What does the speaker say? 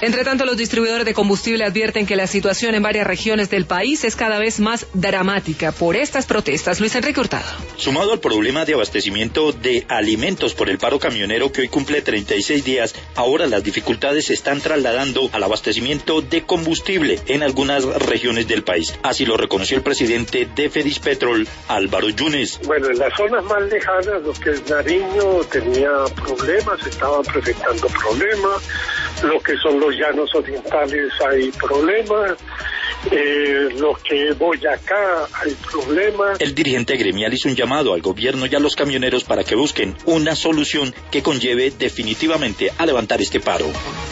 Entre tanto, los distribuidores de combustible advierten que la situación en varias regiones del país es cada vez más dramática por estas protestas. Luis Enrique Hurtado. Sumado al problema de abastecimiento de alimentos por el paro camionero que hoy cumple 36 días, ahora las dificultades se están trasladando al abastecimiento de combustible en algunas regiones del país. Así lo reconoció el presidente de Fedispetrol, Álvaro Yunes. Bueno, en las zonas más lejanas, lo que es Nariño tenía problemas, estaban presentando problemas. Lo que son los llanos orientales hay problemas. Lo que es Boyacá hay problemas. El dirigente gremial hizo un llamado al gobierno y a los camioneros para que busquen una solución que conlleve definitivamente a levantar este paro.